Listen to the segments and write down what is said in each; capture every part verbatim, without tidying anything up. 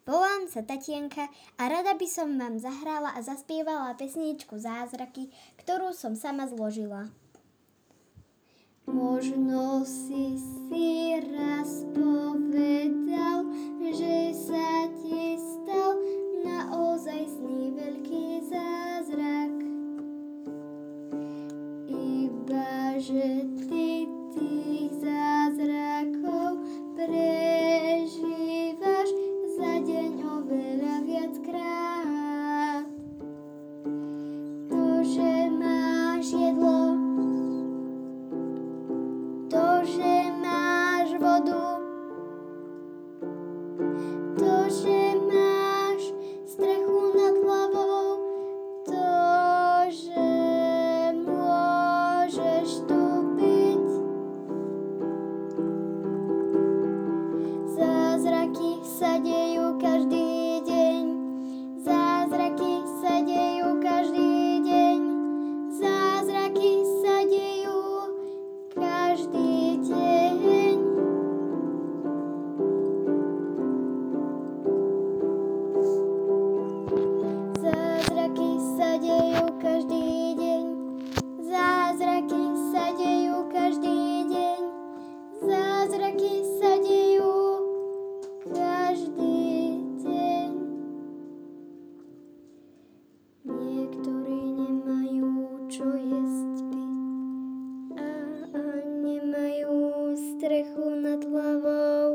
Volám sa Tatienka a rada by som vám zahrála a zaspievala pesničku Zázraky, ktorú som sama zložila. Možno si si raz povedal, že sa ti stal naozajstný veľký zázrak. Iba že ty tých zázrakov prežívaš za deň oveľa viackrát. To, že máš jedlo, to, že máš vodu, to, že máš strechu nad hlavou, to, že môžeš tu byť. Zázraky sa dejú každý deň, zázraky sa dejú každý deň, zázraky sa dejú každý deň. Zázraky sa dejú každý deň, zázraky sa dejú každý deň, zázraky sa dejú každý deň. Niektorí nemajú čo jesť piť a, a nemajú strechu nad hlavou.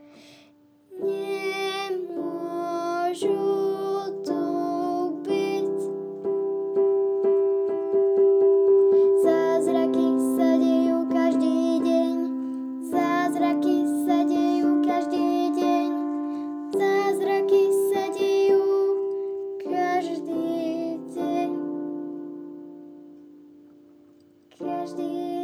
Nemôžu tu byť. Zázraky sa dejú každý deň, zázraky sa dejú každý deň, zázraky sa dejú každý deň. Každý